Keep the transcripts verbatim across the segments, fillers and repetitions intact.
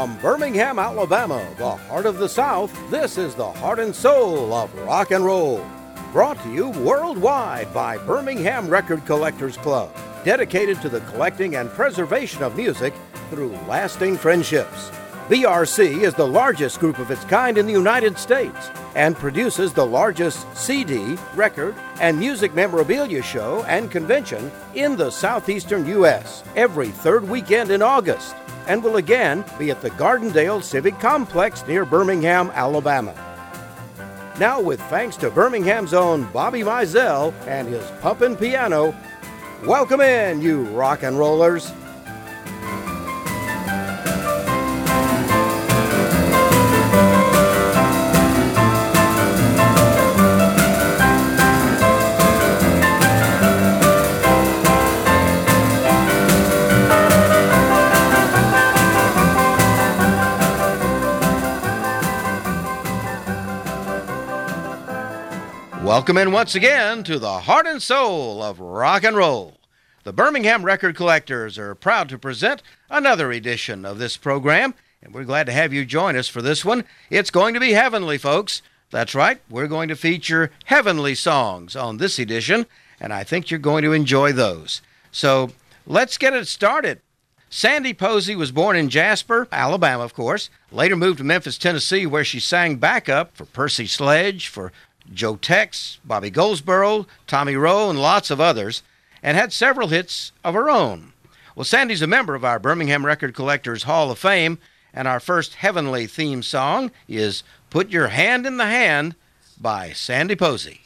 From Birmingham, Alabama, the heart of the South, this is the heart and soul of rock and roll. Brought to you worldwide by Birmingham Record Collectors Club, dedicated to the collecting and preservation of music through lasting friendships. B R C is the largest group of its kind in the United States and produces the largest C D, record, and music memorabilia show and convention in the southeastern U S every third weekend in August, and will again be at the Gardendale Civic Complex near Birmingham, Alabama. Now, with thanks to Birmingham's own Bobby Mizell and his pumpin' piano, welcome in, you rock and rollers. Welcome in once again to the heart and soul of rock and roll. The Birmingham Record Collectors are proud to present another edition of this program, and we're glad to have you join us for this one. It's going to be heavenly, folks. That's right, we're going to feature heavenly songs on this edition, and I think you're going to enjoy those. So let's get it started. Sandy Posey was born in Jasper, Alabama, of course, later moved to Memphis, Tennessee, where she sang backup for Percy Sledge, for Joe Tex, Bobby Goldsboro, Tommy Roe, and lots of others, and had several hits of her own. Well, Sandy's a member of our Birmingham Record Collectors Hall of Fame, and our first heavenly theme song is Put Your Hand in the Hand by Sandy Posey.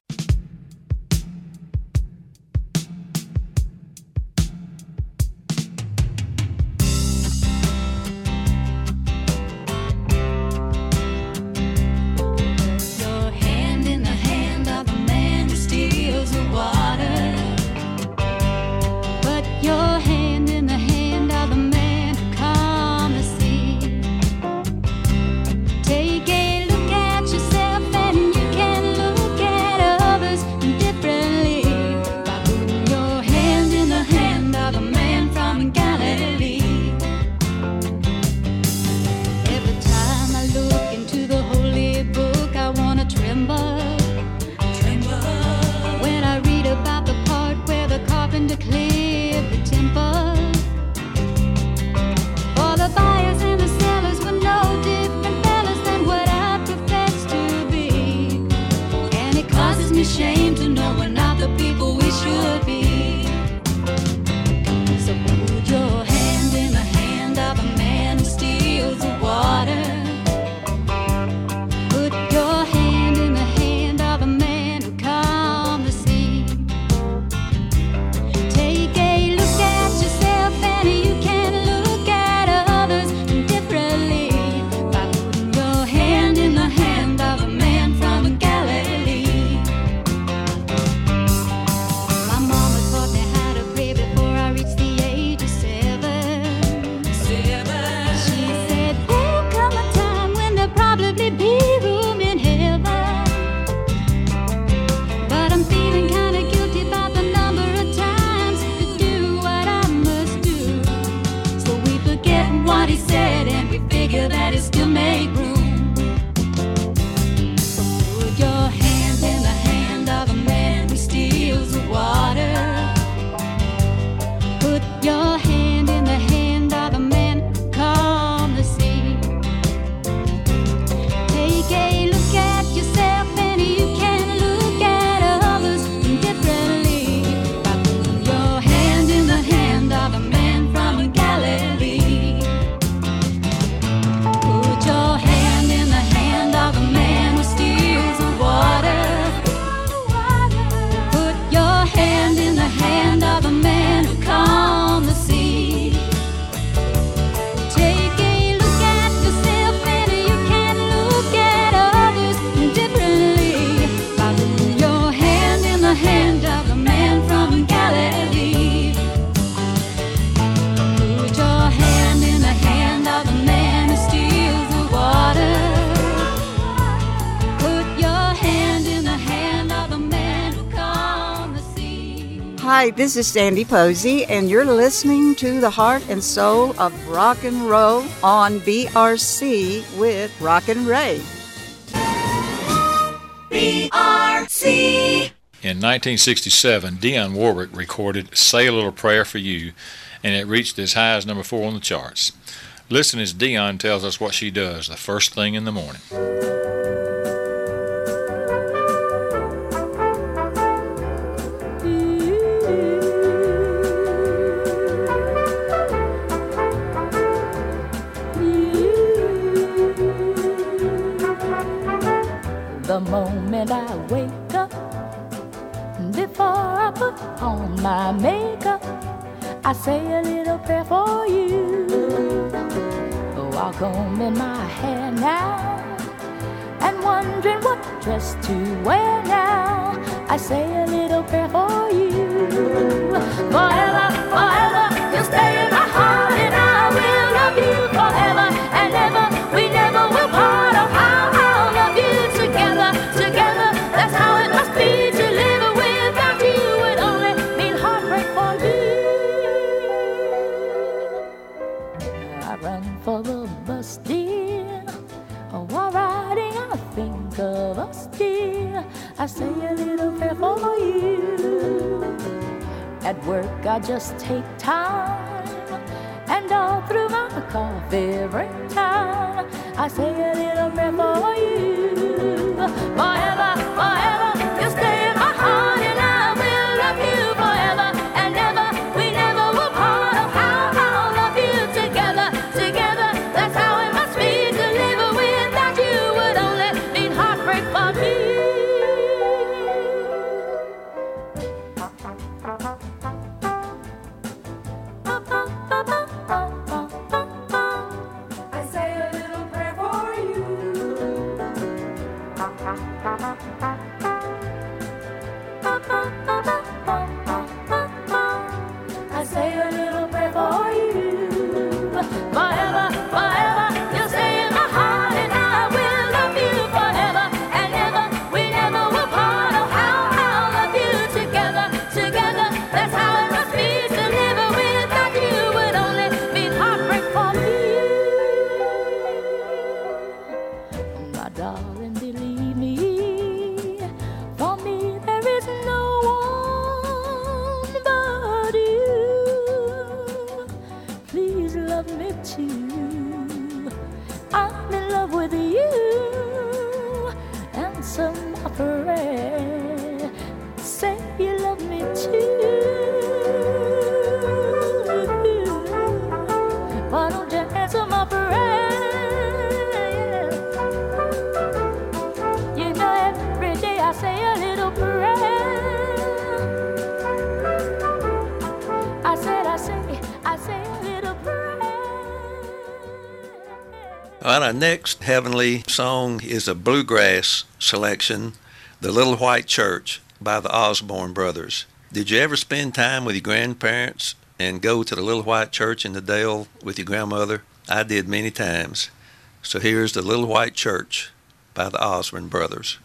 Hand in the hand of a man who calmed the sea. Hi, this is Sandy Posey, and you're listening to the Heart and Soul of Rock and Roll on B R C with Rockin' Ray. B R C. In nineteen sixty-seven, Dionne Warwick recorded Say a Little Prayer for You, and it reached as high as number four on the charts. Listen as Dionne tells us what she does the first thing in the morning. The moment I wake up, before I put on my makeup, I say a little prayer for you. While combing my hair now and wondering what dress to wear now, I say a little prayer for you. Forever, forever, you'll stay in my heart, and I will love you forever and ever. We never will part. Oh, how I'll love you together, together. That's how it must be to live without you. Would only mean heartbreak for me. I run for the bus, dear. Oh, while riding, I think of us, dear. I say a little prayer for you. At work, I just take time, and all through my coffee break time, I say a little prayer for you. Forever, forever, you'll stay in my heart, and I will love you forever and ever. We never will part. Oh, how I'll love you together, together. That's how it must be to live without you. Would only mean heartbreak for me. I say a little prayer for you. I say a little prayer for you. Forever, forever, you'll stay in my heart, and I will love you forever and ever. We never will part. Oh, how I'll love you together, together. That's how it must be to live without you. Would only mean heartbreak for me. My darling, believe me, for me there is no one but you. Please love me too. I'm in love with you. Answer my prayer. Say you love me too. Why don't you answer my prayer? You know every day I say a little prayer. I said, I say, I say a little prayer. All right, our next heavenly song is a bluegrass selection, The Little White Church by the Osborne Brothers. Did you ever spend time with your grandparents and go to the Little White Church in the Dale with your grandmother? I did many times. So here's The Little White Church by the Osborne Brothers.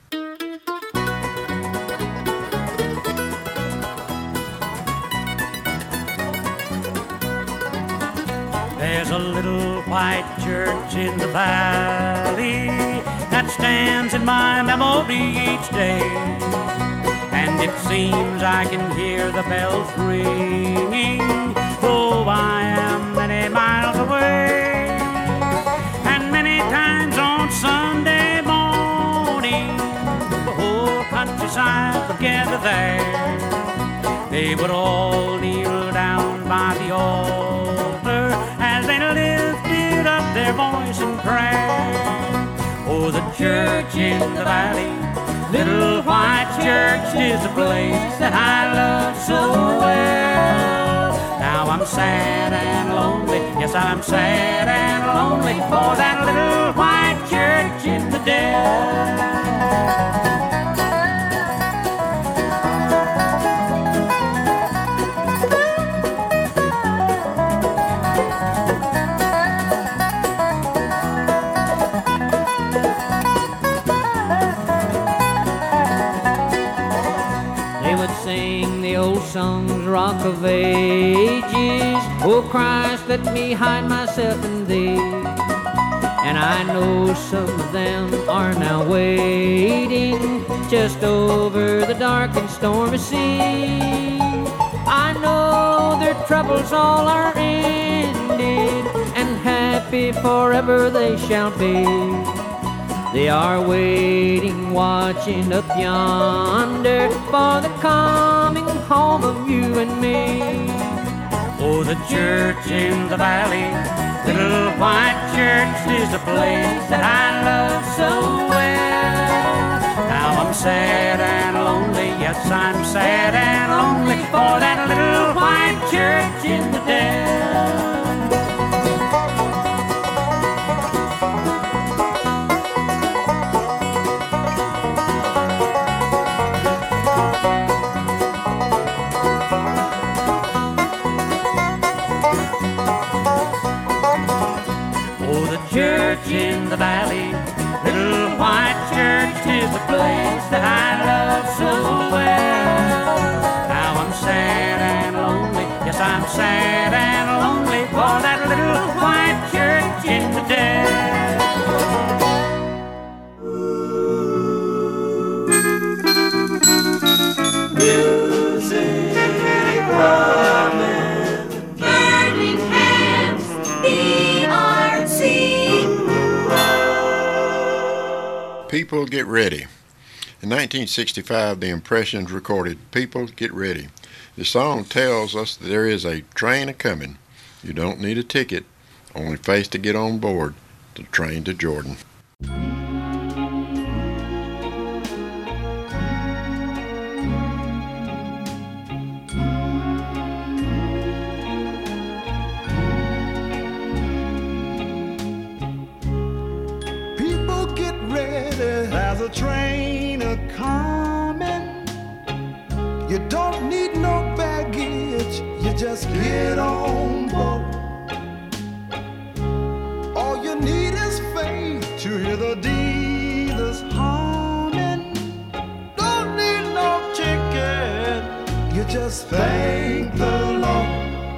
There's a little white church in the valley that stands in my memory each day, and it seems I can hear the bells ringing, though I am many miles away. And many times on Sunday morning, the whole countryside would gather there. They would all kneel down by the altar as they lifted up their voice in prayer. Oh, the church in the valley, Little White Church, is a place that I love so well. Now I'm sad and lonely, yes, I'm sad and lonely for that little white church in the dell. songs of ages. Oh Christ, let me hide myself in thee. And I know some of them are now waiting just over the dark and stormy sea. I know their troubles all are ended, and happy forever they shall be. They are waiting, watching up yonder for the coming home of you and me. Oh, the church in the valley, the little white church is a place that I love so well. Now I'm sad and lonely, yes, I'm sad and lonely for that little white church in the dell. Church in the valley, little white church is a place that I love so well. Now I'm sad and lonely, yes I'm sad and lonely for that little white church in the dell. Music loving Birmingham's B R C. People Get Ready. In nineteen sixty-five, the Impressions recorded People Get Ready. The song tells us that there is a train a-coming. You don't need a ticket, only face to get on board the train to Jordan. There's a train a-coming. You don't need no baggage, you just get on board. All you need is faith to hear the dealers humming. Don't need no ticket, you just thank the Lord.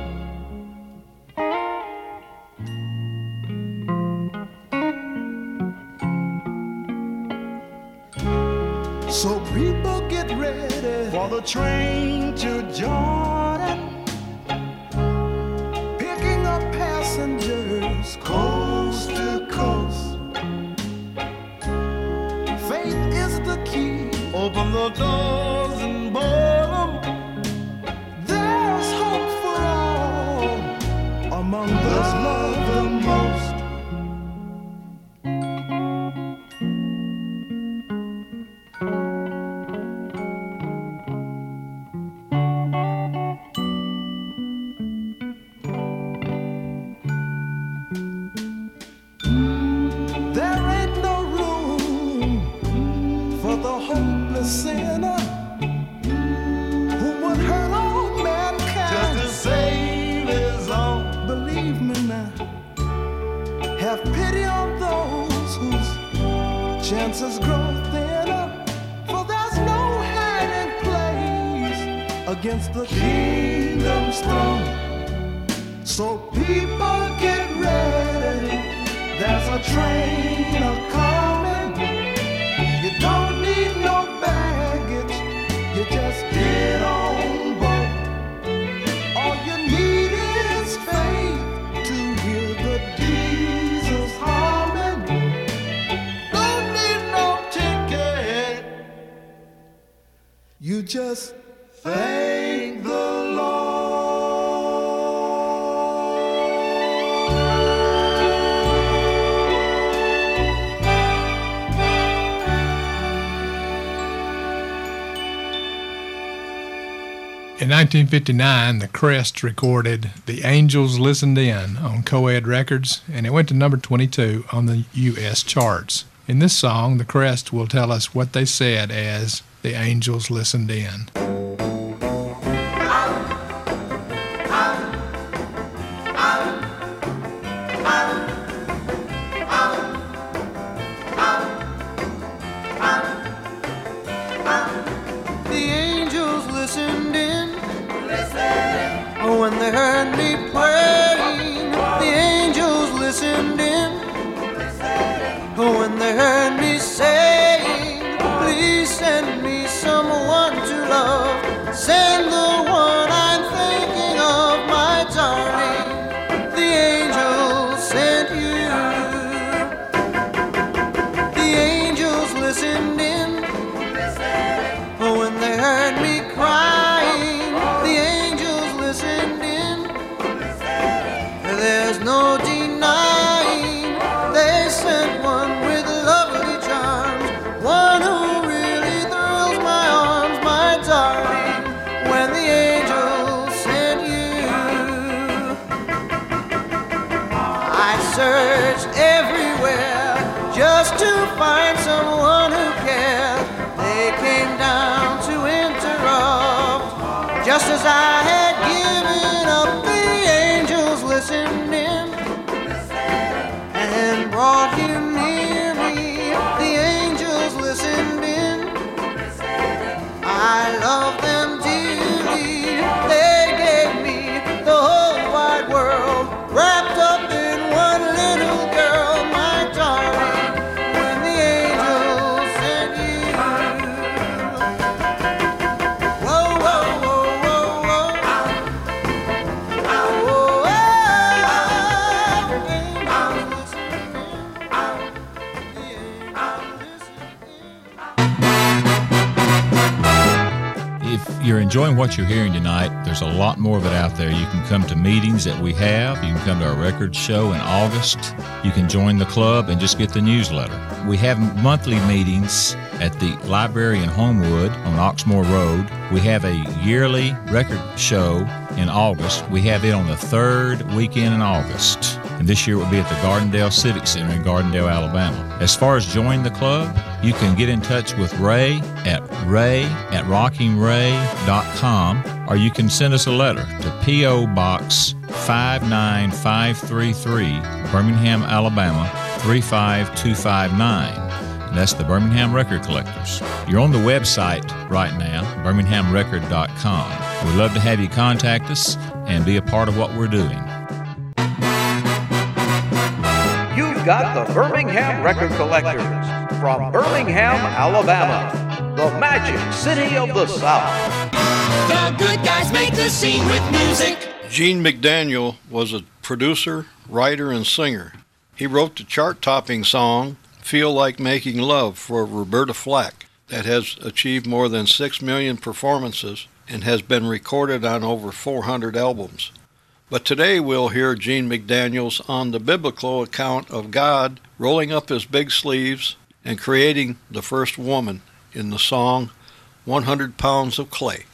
So people get ready for the train to Jordan, picking up passengers coast to coast. Faith is the key, open the doors and board them. There's hope for all among those loved the most. Sinner who would hurt all mankind just to save his own. Believe me now, have pity on those whose chances grow thinner, for there's no hiding place against the kingdom's throne. So people get ready, there's a train a-coming. You don't need no baggage, you just get on board. All you need is faith to hear the diesels humming. Don't need no ticket, you just thank the Lord. In nineteen fifty-nine, the Crests recorded The Angels Listened In on Coed Records, and it went to number twenty-two on the U S charts. In this song, the Crests will tell us what they said as The Angels Listened In. The angels listened in. Listen. me praying, the angels listened in. When they heard me saying, please send me someone to love, send the one I'm thinking of, my darling, the angels sent you. The angels listened in. When they heard me crying, the angels listened in. There's no denying they sent one with lovely charms, one who really thrills my arms, my darling, when the angels sent you. I searched everywhere just to find someone who cared. They came down to interrupt, just as I had given up. The angels listened in and brought you near me. The angels listened in. I love them dearly. They gave me the whole wide world, wrapped up in one little girl, my darling, when the angels sent you. Whoa, whoa, whoa, whoa, whoa. Oh, oh, angels listened in. The angels listened in. If you're enjoying what you're hearing tonight, there's a lot more of it out there. You can come to meetings that we have. You can come to our record show in August. You can join the club and just get the newsletter. We have monthly meetings at the library in Homewood on Oxmoor Road. We have a yearly record show in August. We have it on the third weekend in August. And this year it will be at the Gardendale Civic Center in Gardendale, Alabama. As far as joining the club, you can get in touch with Ray at ray at rocking ray dot com, or you can send us a letter to P O. Box five nine five three three, Birmingham, Alabama three five two five nine. And that's the Birmingham Record Collectors. You're on the website right now, birmingham record dot com. We'd love to have you contact us and be a part of what we're doing. You've got the Birmingham Record Collectors from Birmingham, Alabama, the Magic City of the South. The good guys make the scene with music. Gene McDaniel was a producer, writer, and singer. He wrote the chart-topping song, Feel Like Making Love, for Roberta Flack, that has achieved more than six million performances and has been recorded on over four hundred albums. But today we'll hear Gene McDaniels on the biblical account of God rolling up his big sleeves and creating the first woman in the song one hundred pounds of Clay.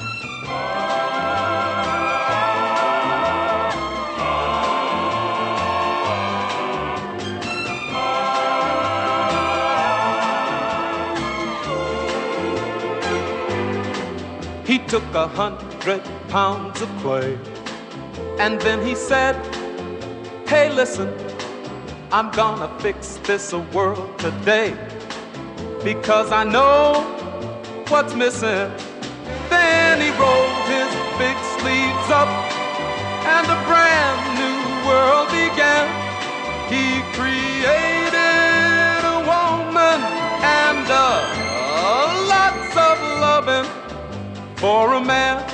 He took a hundred pounds of clay, and then he said, hey, listen, I'm gonna fix this world today, because I know what's missing. Then he rolled his big sleeves up, and a brand new world began. He created a woman and uh, lots of loving for a man.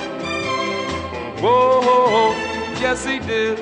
Whoa, yes he did.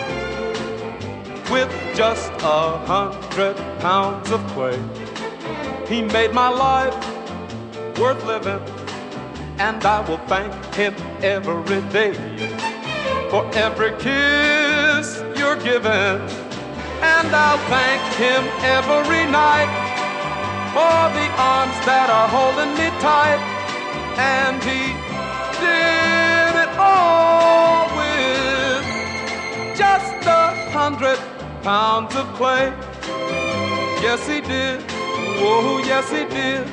With just a hundred pounds of clay, he made my life worth living, and I will thank him every day for every kiss you're giving, and I'll thank him every night for the arms that are holding me tight. And he did it all with just a hundred pounds of clay. Yes, he did. Whoa, yes, he did.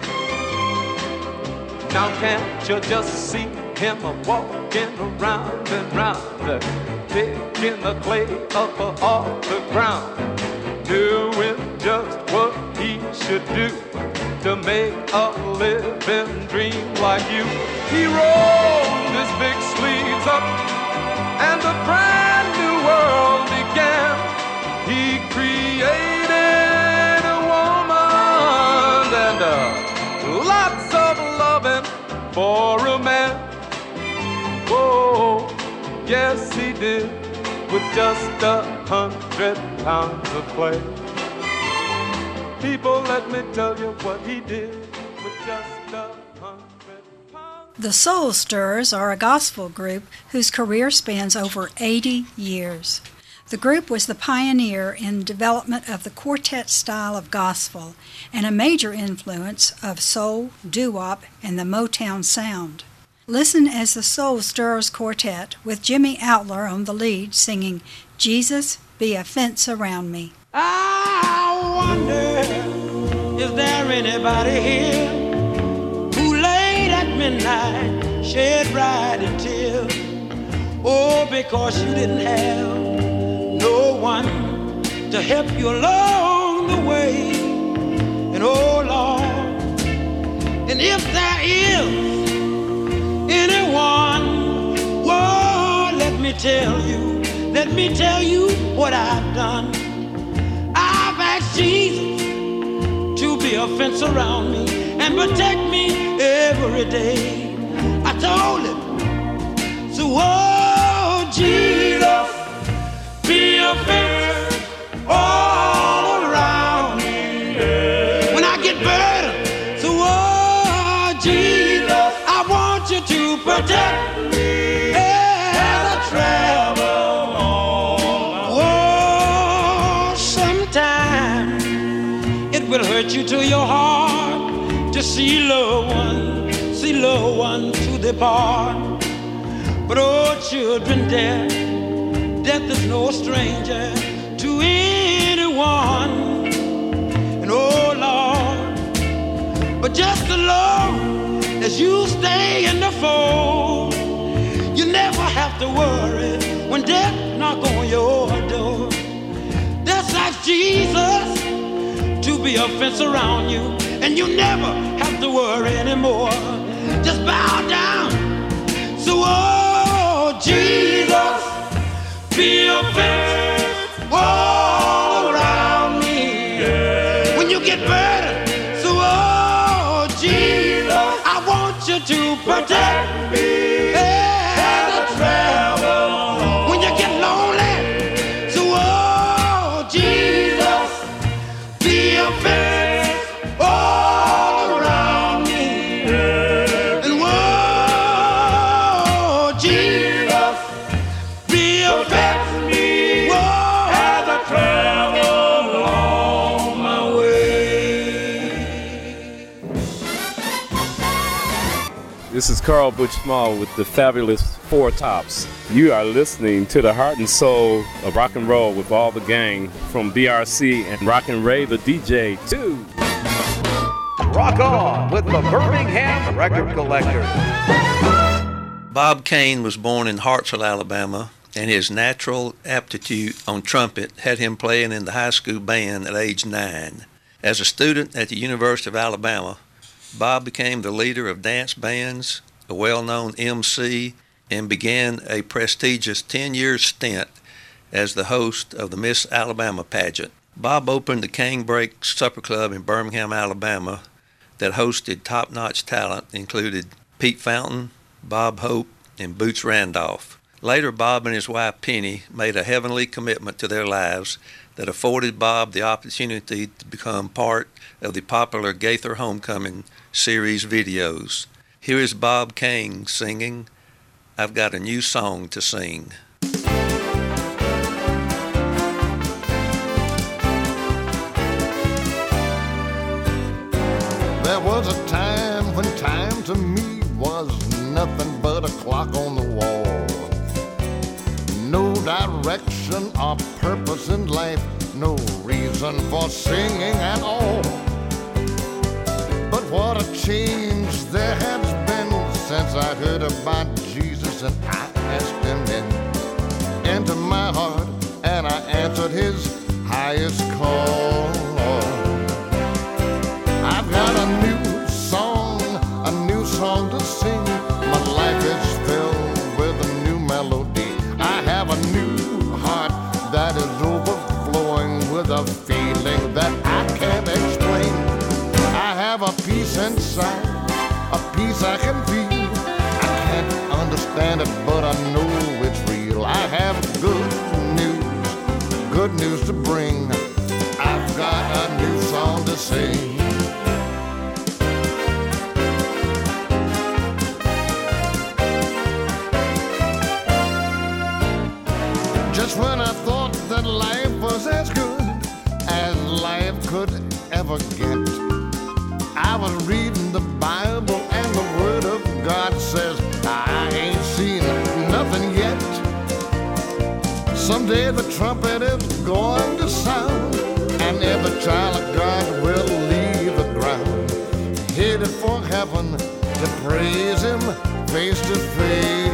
Now can't you just see him walking around and round, picking the clay up off the ground, doing just what he should do to make a living dream like you. He rolled his big sleeves up, and the brand Yes, he did, with just a hundred pounds of clay. People, let me tell you what he did with just a hundred pounds. The Soul Stirrers are a gospel group whose career spans over eighty years. The group was the pioneer in development of the quartet style of gospel and a major influence of soul, doo-wop, and the Motown sound. Listen as the Soul Stirrers Quartet with Jimmy Outler on the lead singing Jesus Be a Fence Around Me. I wonder, is there anybody here who late at midnight shed right in tears? Oh, because you didn't have no one to help you along the way. And oh Lord, and if there is anyone, whoa, let me tell you, let me tell you what I've done. I've asked Jesus to be a fence around me and protect me every day. I told him, so oh Jesus, be a fence all around me. When I get burdened, so oh Jesus, I want you to protect me as I travel on. Oh, sometimes it will hurt you to your heart to see loved one, see loved one to depart. But oh, children, death, death is no stranger to anyone. And oh Lord, but just the Lord, as you stay in the fold, you never have to worry when death knock on your door. That's like Jesus to be a fence around you, and you never have to worry anymore. Just bow down. So oh Jesus, be a fence all around me. When you get burdened, so oh Jesus, I want you to protect me as I travel. When you get lonely, so oh Jesus, be a fence all around me. And whoa, Jesus, be a fence as I travel along my way. This is Carl Butch Small with the fabulous Four Tops. You are listening to the heart and soul of rock and roll with all the gang from B R C and Rockin' Ray the D J too. Rock on with the Birmingham Record Collectors. Bob Kane was born in Hartsville, Alabama, and his natural aptitude on trumpet had him playing in the high school band at age nine. As a student at the University of Alabama, Bob became the leader of dance bands, a well-known M C, and began a prestigious ten-year stint as the host of the Miss Alabama pageant. Bob opened the Canebrake Supper Club in Birmingham, Alabama, that hosted top-notch talent, included Pete Fountain, Bob Hope, and Boots Randolph. Later, Bob and his wife Penny made a heavenly commitment to their lives that afforded Bob the opportunity to become part of the popular Gaither Homecoming series videos. Here is Bob Kane singing, I've Got a New Song to Sing. There was a time when time to me was nothing but a clock on the wall. No direction or purpose in life, no reason for singing at all. But what a change there has been since I heard about Jesus and I asked him in, into my heart, and I answered his highest call. I've got a new song, a new song to sing. My life is filled with a new melody. I have a new heart that is overflowing with a feeling that I can't explain. I have a peace inside, a peace I can feel. I can't understand it, but I know it's real. good news to bring. I've got a new song to sing. Just when I thought that life was as good as life could ever get, I was reading the Bible and the Word of God says I ain't seen nothing yet. Someday the trumpet is going to sound, and every child of God will leave the ground, headed for heaven to praise Him face to face.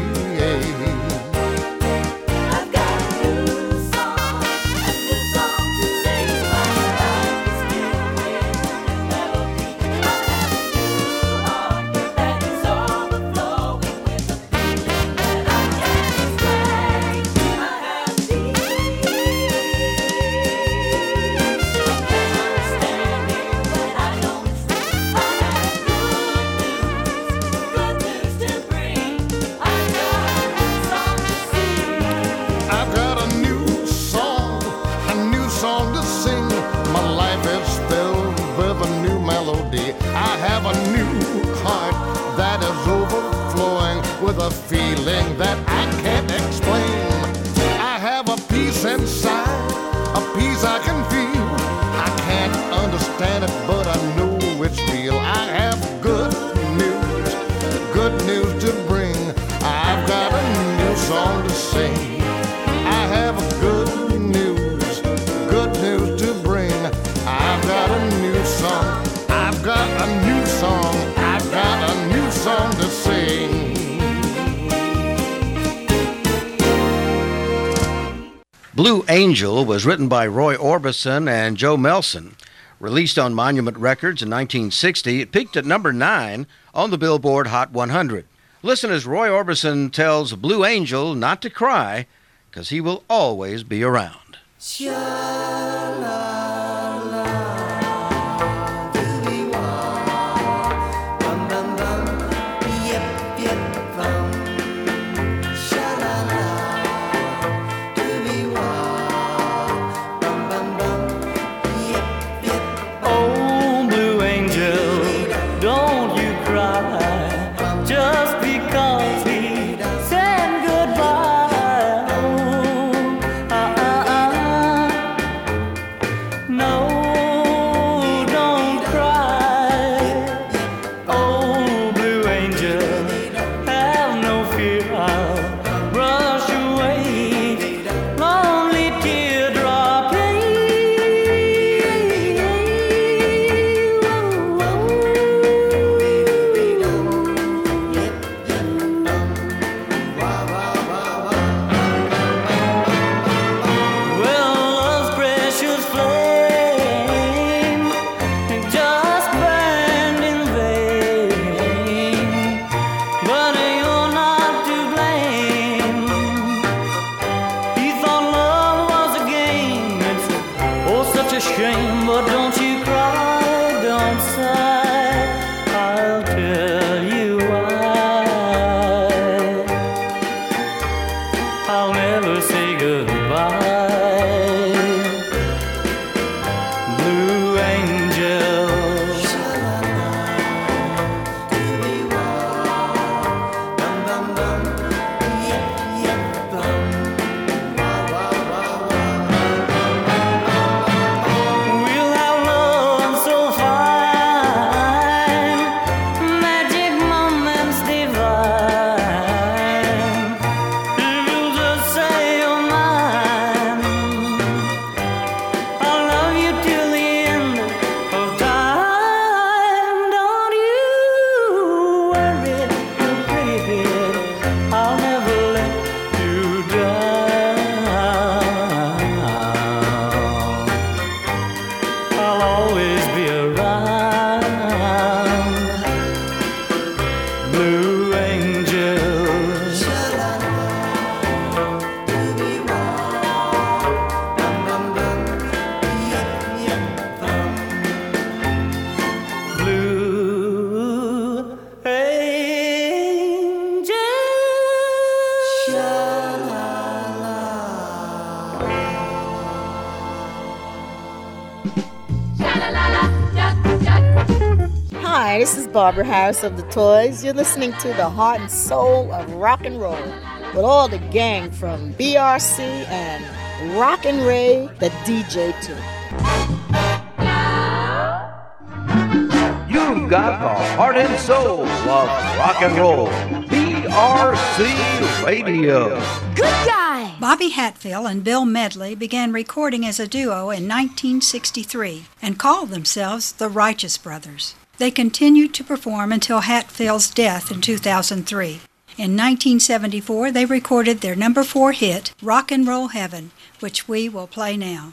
With a feeling that I can't explain. I have a peace inside, a peace I can feel. I can't understand it, but I know it's real. I have good news, good news to bring. I've got a new song to sing. I have good news, good news to bring. I've got a new song, I've got a new song, I've got a new song to sing. Blue Angel was written by Roy Orbison and Joe Melson. Released on Monument Records in nineteen sixty, it peaked at number nine on the Billboard Hot one hundred. Listen as Roy Orbison tells Blue Angel not to cry, because he will always be around. Hi, this is Barbara House of the Toys. You're listening to the heart and soul of rock and roll with all the gang from B R C and Rockin' Ray, the D J too. You've got the heart and soul of rock and roll. B R C Radio. Good guy! Bobby Hatfield and Bill Medley began recording as a duo in nineteen sixty-three and called themselves the Righteous Brothers. They continued to perform until Hatfield's death in two thousand three. In nineteen seventy-four, they recorded their number four hit, Rock and Roll Heaven, which we will play now.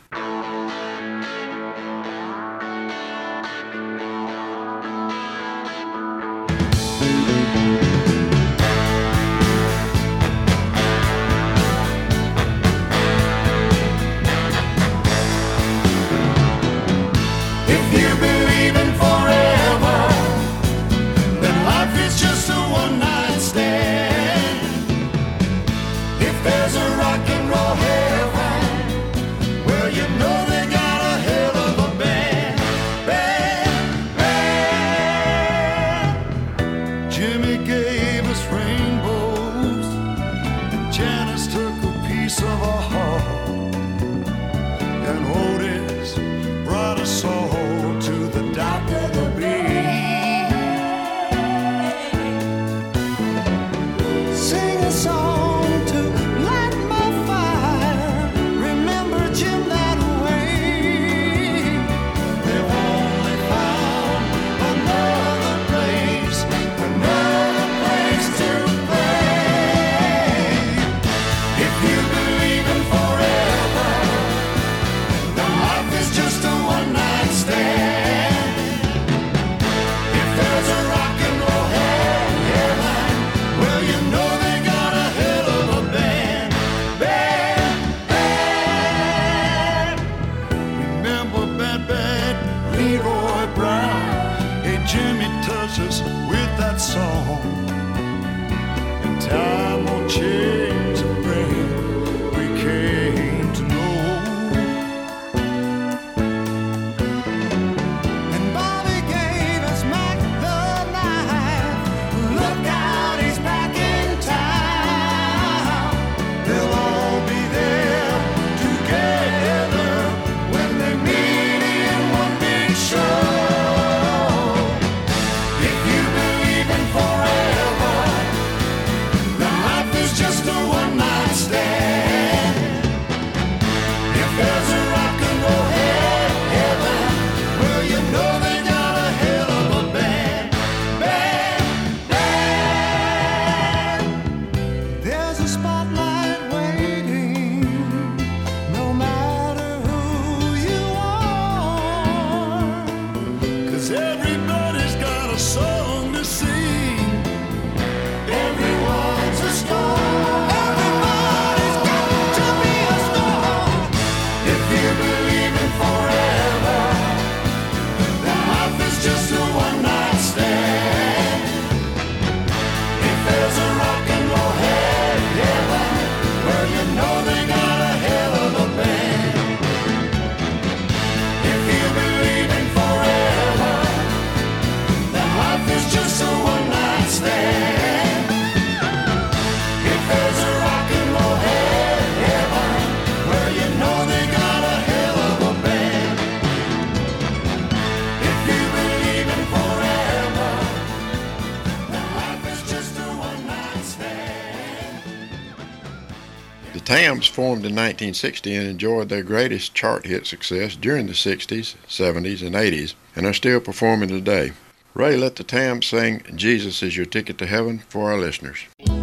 Tams formed in nineteen sixty and enjoyed their greatest chart hit success during the sixties, seventies, and eighties, and are still performing today. Ray, let the Tams sing Jesus Is Your Ticket to Heaven for our listeners.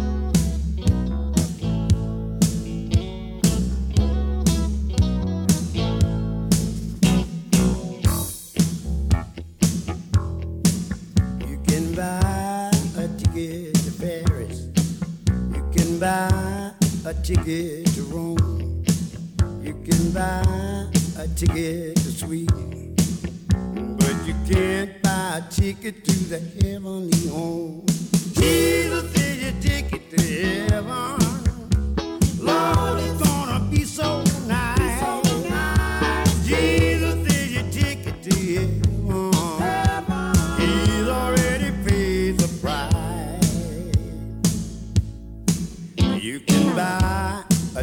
You can buy a ticket to Paris. You can buy a ticket to Rome. You can buy a ticket to Sweden, but you can't buy a ticket to the heavenly home. Jesus is your ticket to heaven. Lord, it's gonna be so nice. Jesus is your ticket to heaven. He's already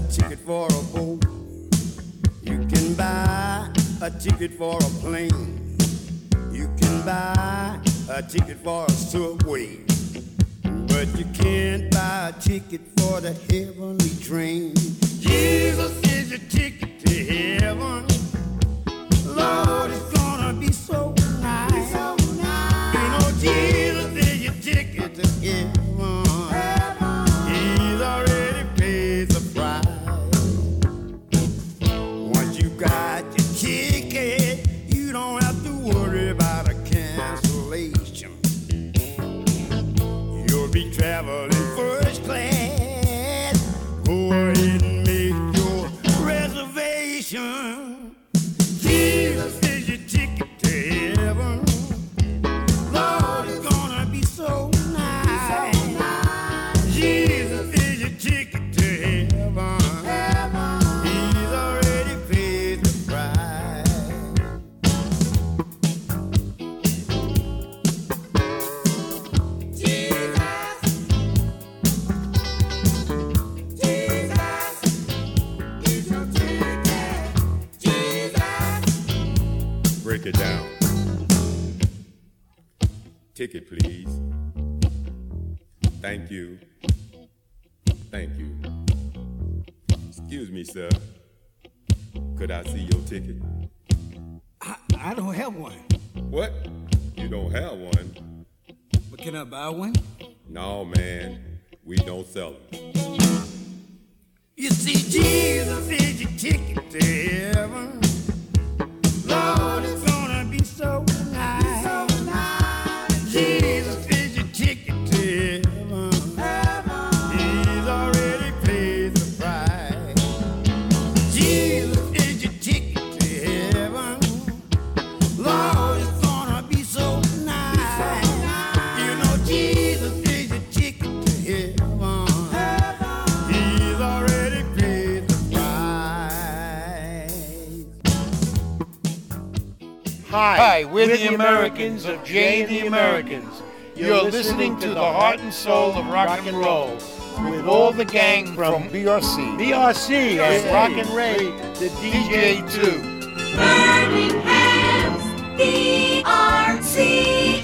ticket for a boat. You can buy a ticket for a plane. You can buy a ticket for a subway. But you can't buy a ticket for the heavenly train. Jesus is your ticket to heaven. Lord, it's gonna be so nice. You know, Jesus is your ticket to heaven. He's already paid the price. Once you got your ticket, you don't have to worry about a cancellation. You'll be traveling first class. Go ahead and make your reservation. Jesus is your ticket to heaven. Lord, it's gonna be so nice. Jesus is your ticket to heaven. He's already paid the price. Jesus, Jesus is your ticket. Jesus. Break it down. Ticket, please. Thank you. Thank you. Excuse me, sir. Could I see your ticket? I, I don't have one. What? You don't have one? But can I buy one? No, man. We don't sell them. You see, Jesus is your ticket to heaven. Lord, it's gonna be so nice. Jesus is your ticket to heaven. He's already paid the price. Jesus is your ticket to heaven. Lord, it's gonna be so nice. You know, Jesus is your ticket to heaven. He's already paid the price. Hi, we're the Americans of Jay and the Americans. You're listening to the heart and soul of rock and roll with all the gang from B R C. B R C and Rock and Ray, the D J too. Birmingham's B R C.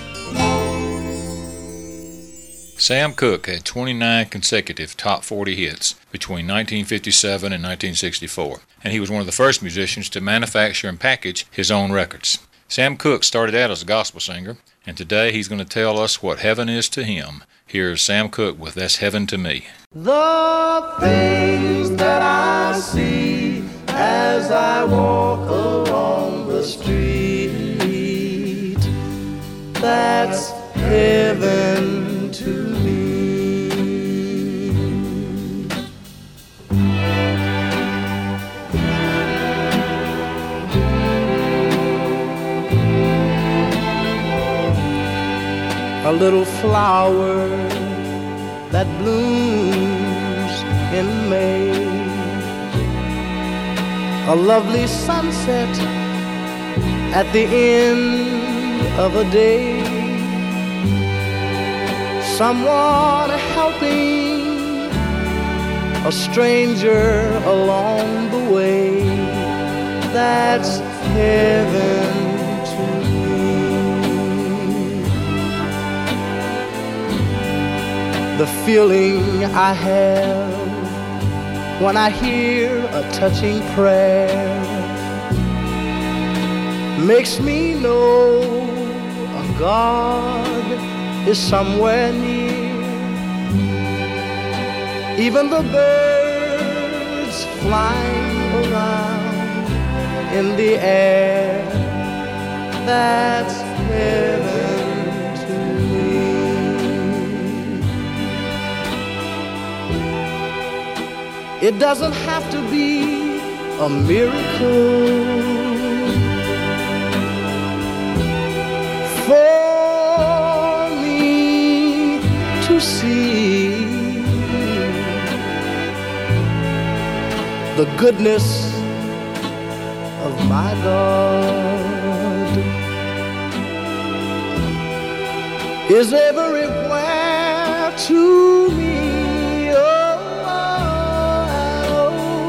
Sam Cooke had twenty-nine consecutive top forty hits between nineteen fifty-seven and nineteen sixty-four, and he was one of the first musicians to manufacture and package his own records. Sam Cooke started out as a gospel singer, and today he's going to tell us what heaven is to him. Here's Sam Cooke with That's Heaven to Me. The things that I see as I walk along the street, that's heaven to me. A little flower that blooms in May, a lovely sunset at the end of a day, someone helping a stranger along the way, that's heaven. The feeling I have when I hear a touching prayer makes me know a God is somewhere near. Even the birds flying around in the air, that's heaven. It doesn't have to be a miracle for me to see the goodness of my God is everywhere to me. Oh,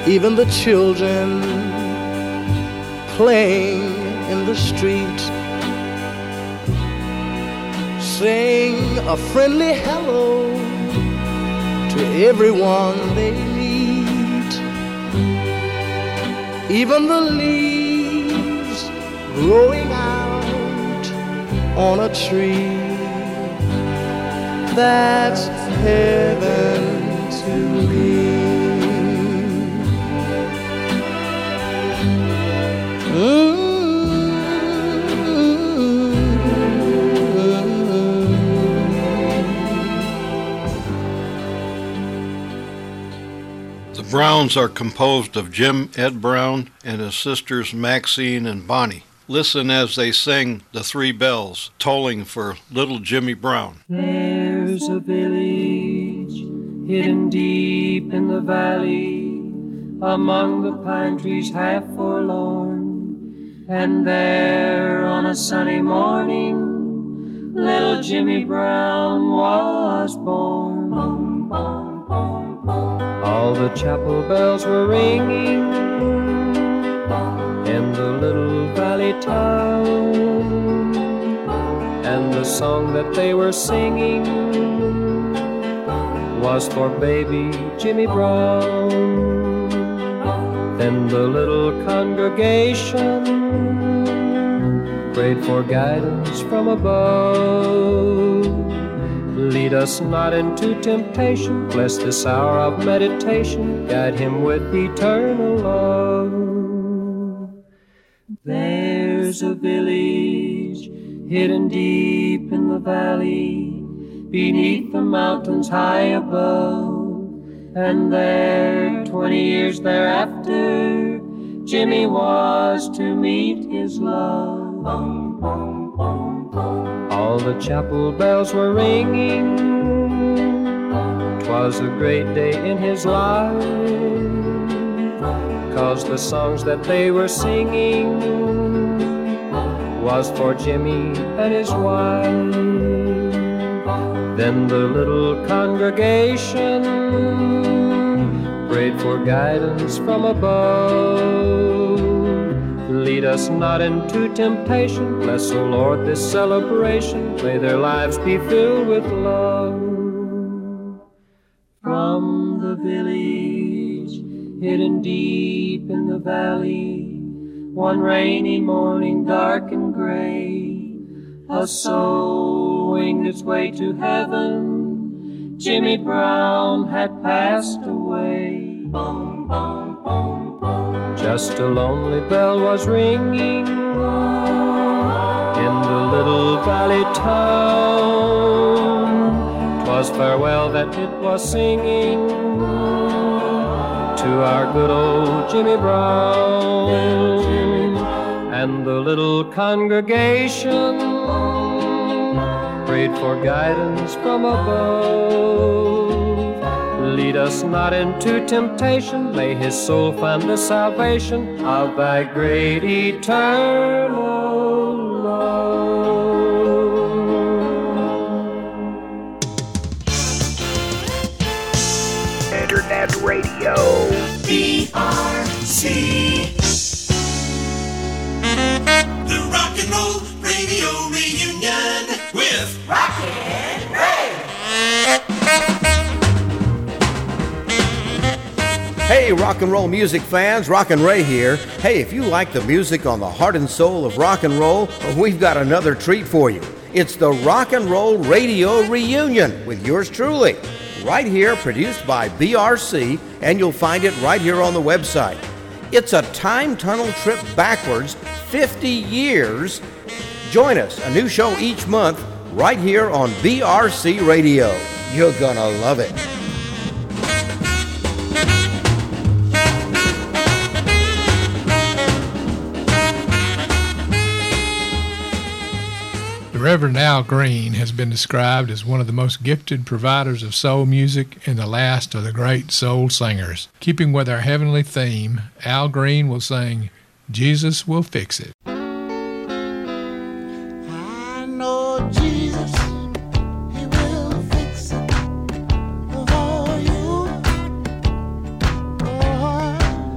even the children playing in the street sing a friendly hello to everyone they meet. Even the leaves growing out on a tree, that's heaven to me. Mm. The Browns are composed of Jim Ed Brown and his sisters Maxine and Bonnie. Listen as they sing The Three Bells, tolling for little Jimmy Brown. There's a village hidden deep in the valley, among the pine trees half forlorn. And there on a sunny morning, little Jimmy Brown was born. Boom, boom, boom, boom. All the chapel bells were ringing in the little valley town, and the song that they were singing was for baby Jimmy Brown. Then the little congregation prayed for guidance from above. Lead us not into temptation, bless this hour of meditation, guide him with eternal love. There's a village hidden deep in the valley, beneath the mountains high above, and there, twenty years thereafter, Jimmy was to meet his love. Boom, boom, boom, boom. All the chapel bells were ringing, 'twas a great day in his life, 'cause the songs that they were singing was for Jimmy and his wife. Then the little congregation prayed for guidance from above. Lead us not into temptation, bless, O Lord, this celebration, may their lives be filled with love. From the village hidden deep in the valley, one rainy morning dark and gray, a soul winged its way to heaven. Jimmy Brown had passed away. Boom, boom, boom, boom. Just a lonely bell was ringing in the little valley town. 'Twas farewell that it was singing to our good old Jimmy Brown. And the little congregation prayed for guidance from above. Lead us not into temptation, may his soul find the salvation of thy great eternal love. Internet radio. B R C. The Rock and Roll Radio Reunion with Rockin' Ray. Hey, rock and roll music fans, Rockin' Ray here. Hey, if you like the music on the heart and soul of rock and roll, we've got another treat for you. It's the Rock and Roll Radio Reunion with yours truly. Right here, produced by B R C, and you'll find it right here on the website. It's a time tunnel trip backwards, fifty years. Join us, a new show each month, right here on B R C Radio. You're gonna love it. The Reverend Al Green has been described as one of the most gifted providers of soul music and the last of the great soul singers. Keeping with our heavenly theme, Al Green will sing, Jesus Will Fix It. I know Jesus, he will fix it for you. Oh,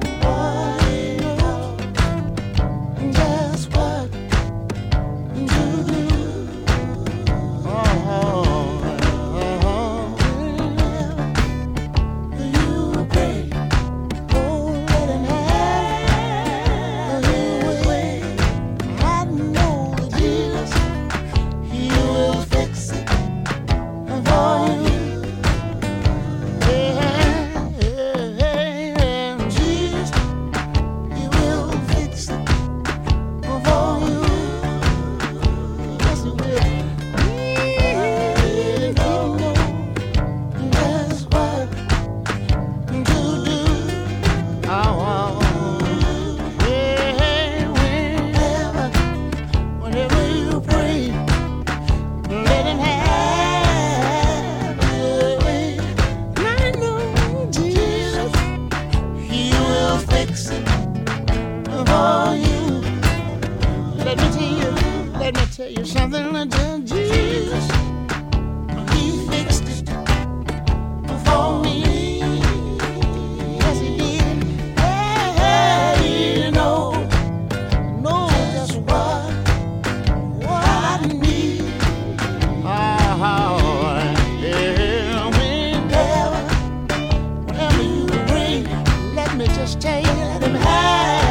tell you something, uh, Jesus, he fixed it for me. Yes, he did. Hey, hey, you know, know just what, what I need. Oh, yeah, whenever, whenever you bring, let me just tell you, let him have.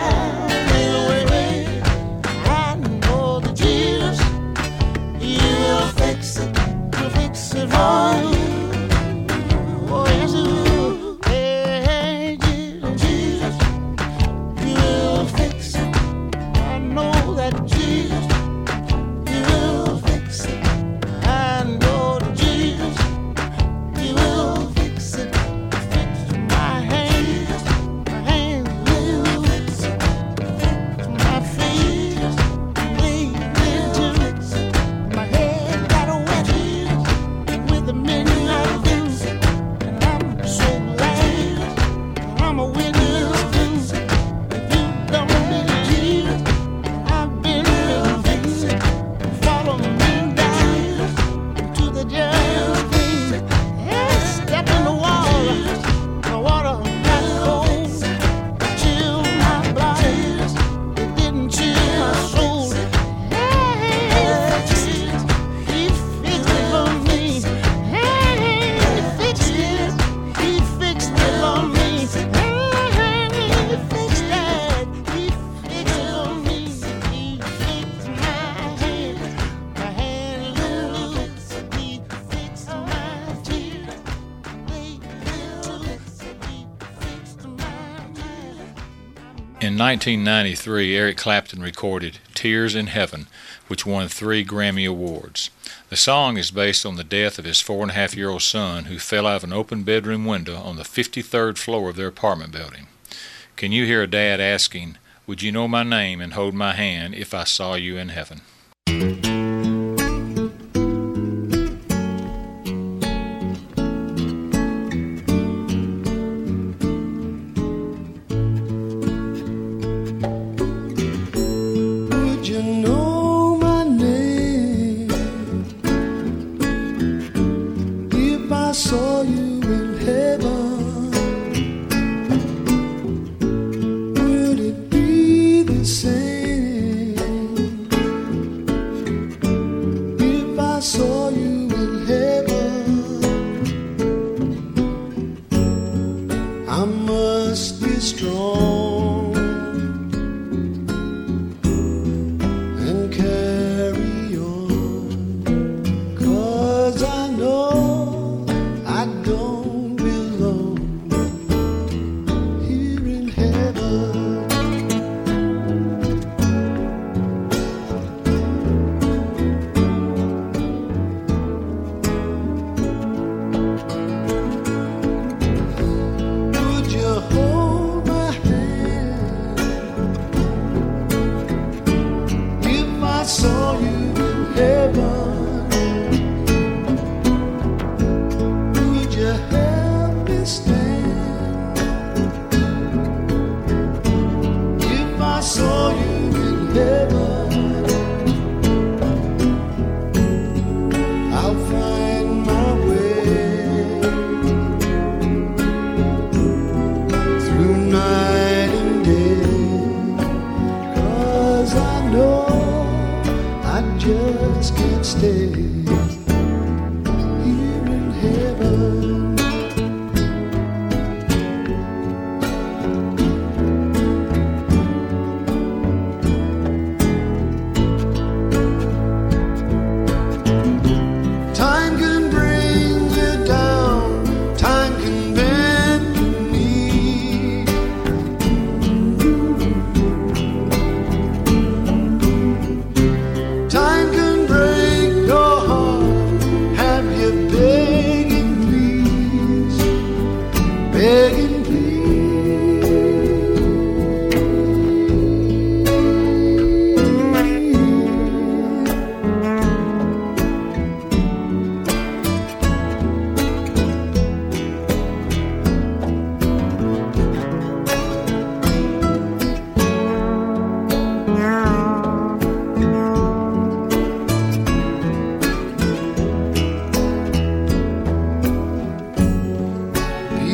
In nineteen ninety-three, Eric Clapton recorded Tears in Heaven, which won three Grammy Awards. The song is based on the death of his four-and-a-half-year-old son who fell out of an open bedroom window on the fifty-third floor of their apartment building. Can you hear a dad asking, "Would you know my name and hold my hand if I saw you in heaven?"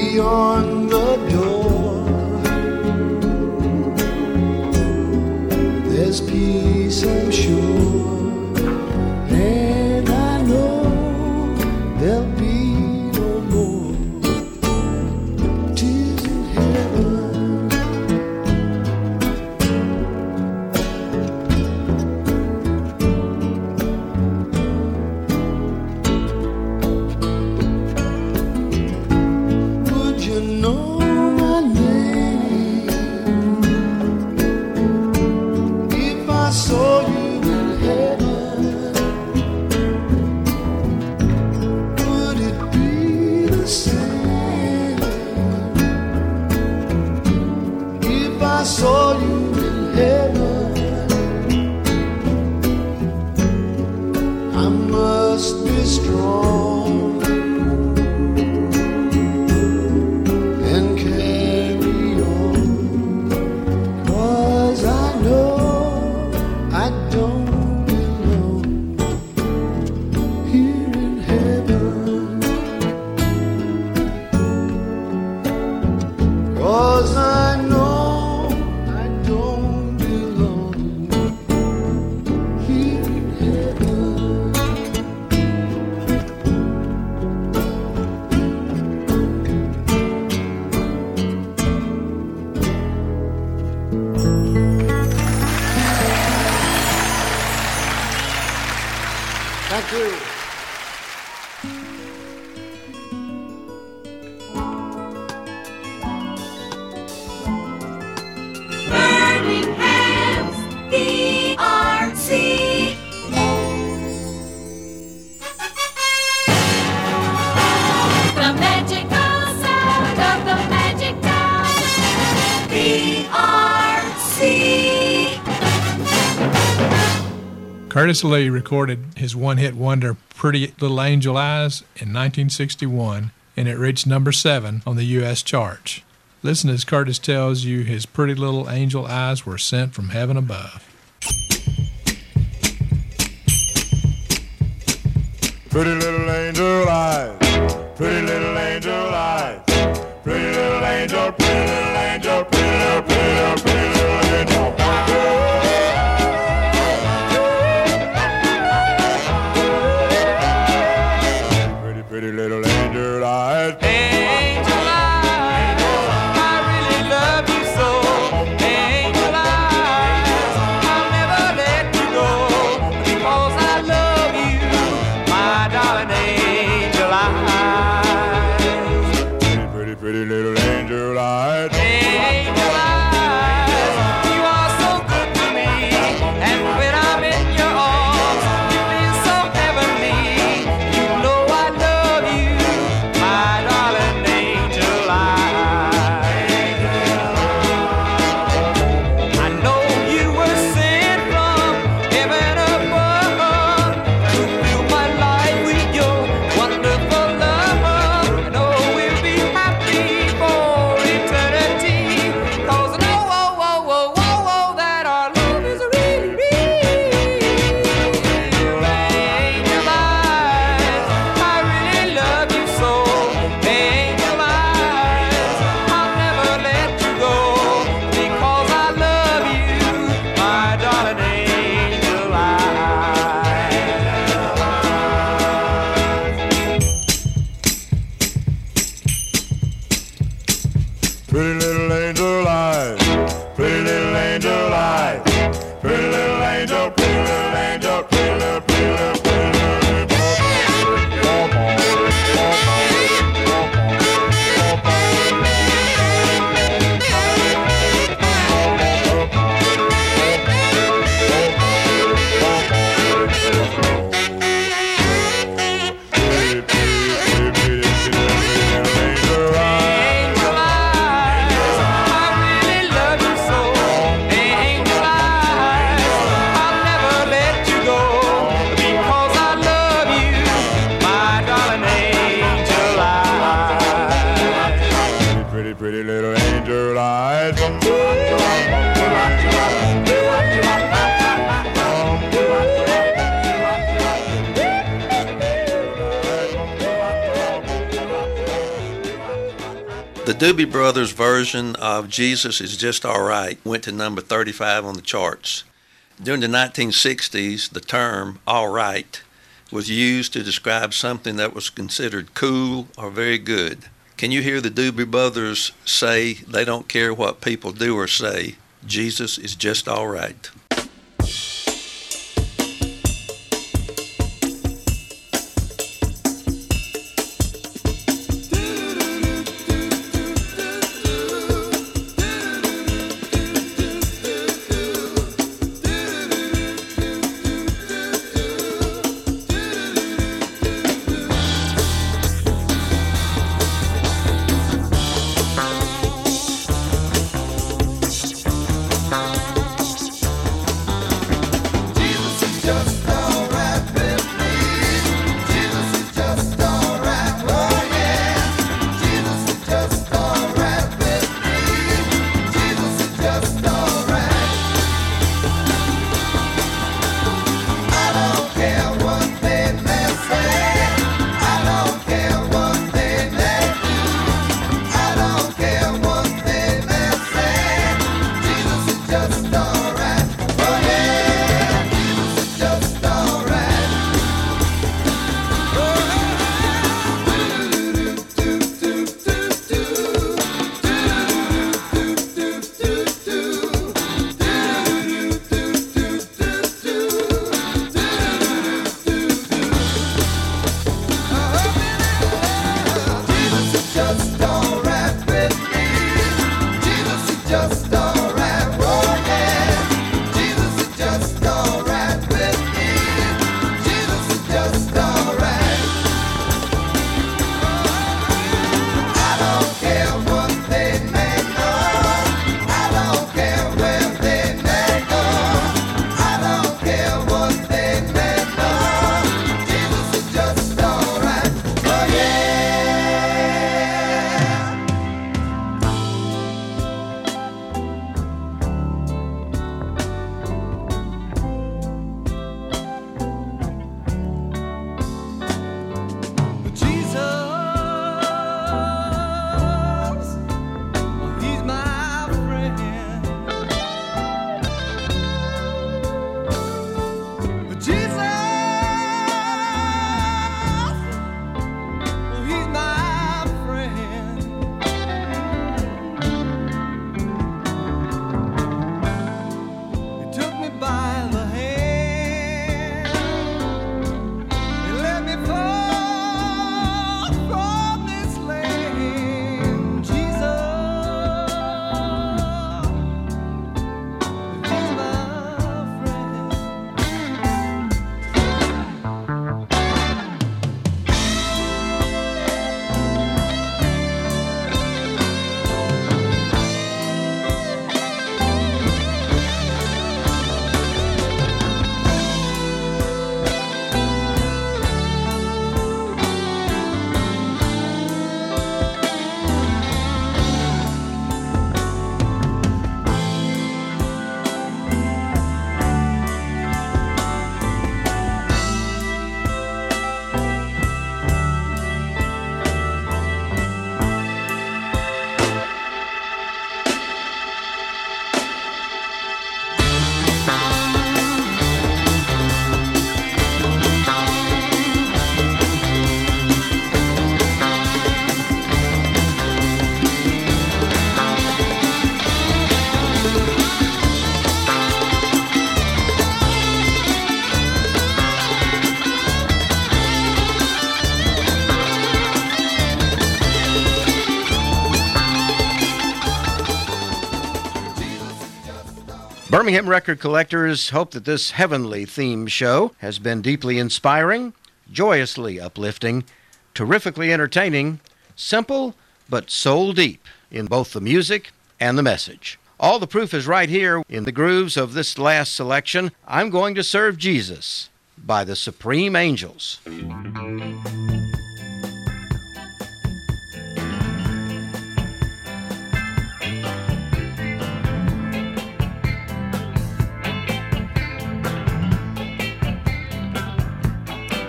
key on the door. There's peace, I'm sure, and I know there'll be no more tears in heaven. Would you know my name if I saw you in heaven? Would it be the same if I saw you in heaven? I must be strong and carry on, 'cause I know I don't belong here in heaven, 'cause I know I don't belong here in heaven. Thank you. Birmingham's B R C. The magical sound of the magic town. B R C. Curtis Lee recorded his one-hit wonder Pretty Little Angel Eyes in nineteen sixty-one, and it reached number seven on the U S charts. Listen as Curtis tells you his pretty little angel eyes were sent from heaven above. Pretty little angel eyes, pretty little angel eyes, pretty little angel, pretty little angel, pretty little, pretty little, pretty little angel. Pretty, pretty little angel eyes. Angel eyes, I really love you so. Angel eyes, I'll never let you go, because I love you, my darling angel eyes. Pretty, pretty, pretty little angel eyes. Angel eyes, you are so good to me, and when I'm in your arms, you feel so heavenly. You know I love you, my darling angel eyes. I know you were sent from heaven above to fill my life with your wonderful love. I know we'll be happy for eternity, 'cause I know, oh, oh, oh, oh, oh, that our love is really real. Angel eyes, I really love you so. Angel eyes, I'll never let you go, because I love you, my darling angel eyes. Pretty little angel eyes, pretty little angel eyes, pretty little angel, pretty little angel, pretty little, pretty little, pretty Angel eyes, I really love you so. Angel eyes, I'll never let you go, because I love you, my darling angel eyes. pretty, pretty little angel eyes. The Doobie Brothers version of Jesus Is Just Alright went to number thirty-five on the charts. During the nineteen sixties, the term all right was used to describe something that was considered cool or very good. Can you hear the Doobie Brothers say they don't care what people do or say? Jesus is just all right. Birmingham record collectors hope that this heavenly theme show has been deeply inspiring, joyously uplifting, terrifically entertaining, simple but soul deep in both the music and the message. All the proof is right here in the grooves of this last selection, I'm Going to Serve Jesus, by the Supreme Angels.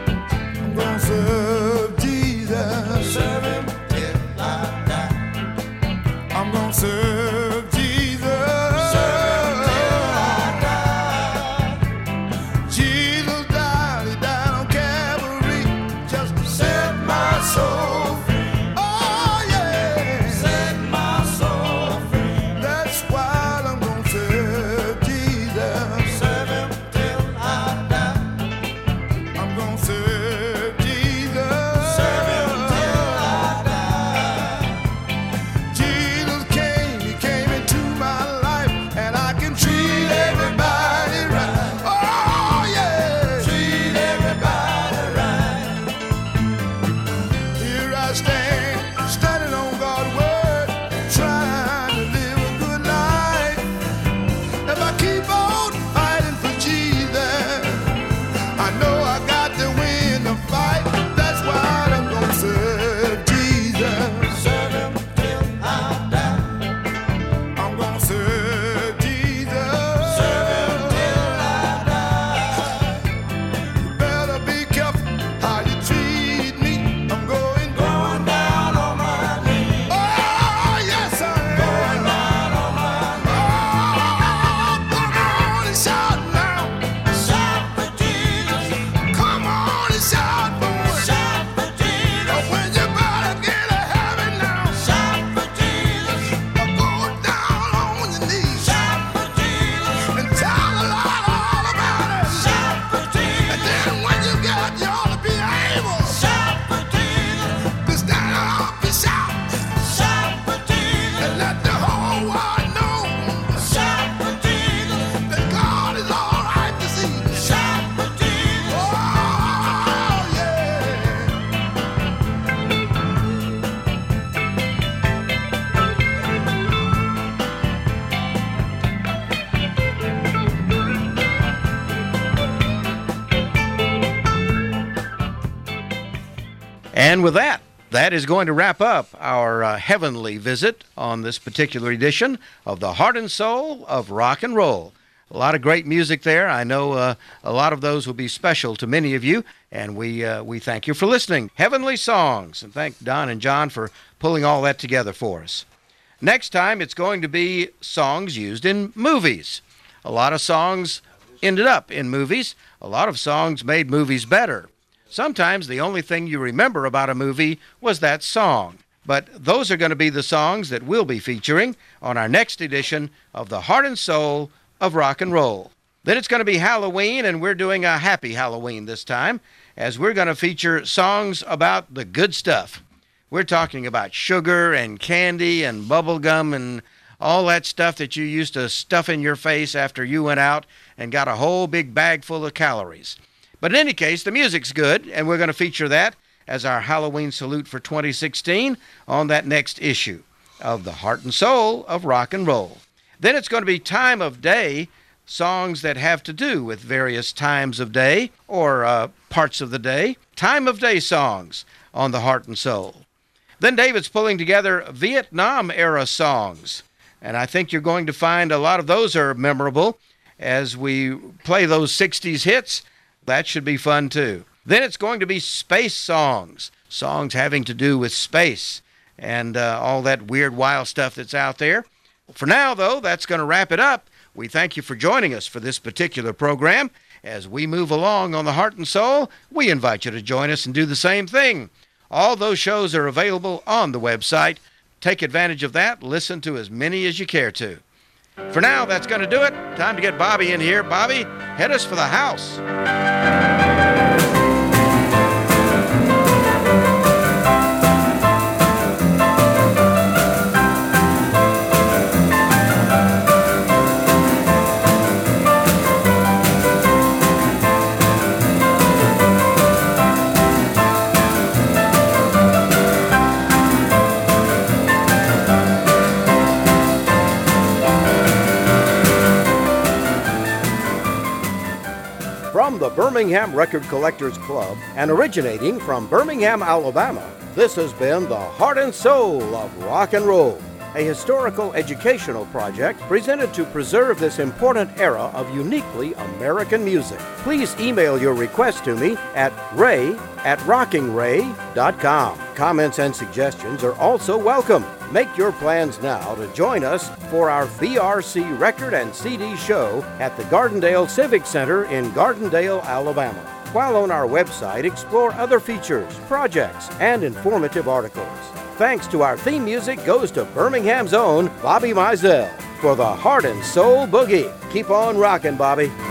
Serve Jesus. Serve him till I die. gonna serve Jesus. Serve him till I die. Jesus died, he died on Calvary just to set my soul free. Oh yeah, set my soul free. That's why I'm gonna serve Jesus. Serve him till I die. I'm gonna serve Jesus. Serve him till I die. Jesus came, he came into my life, and I can treat everybody right. Oh yeah, treat everybody right. Here I stand, standing on God's word, trying to live a good life. If I keep on fighting for Jesus, I know I got to win the fight. That's why I'm gonna serve Jesus. Serve him till I die. I'm gonna serve Jesus. Serve him till I die. You better be careful how you treat me. I'm going Going down on my knees. Oh yes I am. Going down on my knees. Come on and shout now. Shout for Jesus. Come on and shout for it. Shout for Jesus. When you better get to heaven now. Shout for Jesus. Go down on your knees. Shout for Jesus. And tell the Lord all about it. Shout for Jesus. And then when you get, you ought to be able Shout for Jesus. to stand up and shout. Shout for Jesus. And let the whole world know Shout for Jesus. that God is all right this evening. Shout for Jesus. Oh yeah. And with that, that is going to wrap up our uh, heavenly visit on this particular edition of the Heart and Soul of Rock and Roll. A lot of great music there. I know uh, a lot of those will be special to many of you, and we uh, we thank you for listening. Heavenly songs, and thank Don and John for pulling all that together for us. Next time, it's going to be songs used in movies. A lot of songs ended up in movies. A lot of songs made movies better. Sometimes the only thing you remember about a movie was that song. But those are going to be the songs that we'll be featuring on our next edition of the Heart and Soul of Rock and Roll. Then it's going to be Halloween, and we're doing a happy Halloween this time, as we're going to feature songs about the good stuff. We're talking about sugar and candy and bubble gum and all that stuff that you used to stuff in your face after you went out and got a whole big bag full of calories. But in any case, the music's good, and we're going to feature that as our Halloween salute for twenty sixteen on that next issue of the Heart and Soul of Rock and Roll. Then it's going to be time of day, songs that have to do with various times of day or uh, parts of the day. Time of day songs on the Heart and Soul. Then David's pulling together Vietnam-era songs, and I think you're going to find a lot of those are memorable as we play those sixties hits. That should be fun, too. Then it's going to be space songs, songs having to do with space and uh, all that weird, wild stuff that's out there. For now, though, that's going to wrap it up. We thank you for joining us for this particular program. As we move along on the Heart and Soul, we invite you to join us and do the same thing. All those shows are available on the website. Take advantage of that. Listen to as many as you care to. For now, that's going to do it. Time to get Bobby in here. Bobby, head us for the house. From the Birmingham Record Collectors Club and originating from Birmingham, Alabama, this has been the Heart and Soul of Rock and Roll, a historical educational project presented to preserve this important era of uniquely American music. Please email your request to me at ray at rocking ray dot com. Comments and suggestions are also welcome. Make your plans now to join us for our B R C record and C D show at the Gardendale Civic Center in Gardendale, Alabama. While on our website, explore other features, projects, and informative articles. Thanks to our theme music goes to Birmingham's own Bobby Mizell for the Heart and Soul Boogie. Keep on rocking, Bobby.